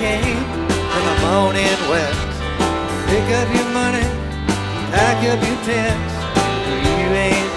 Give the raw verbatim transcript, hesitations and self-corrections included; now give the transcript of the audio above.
came from the moaning west. Pick up your money, pack up your tents, you ain't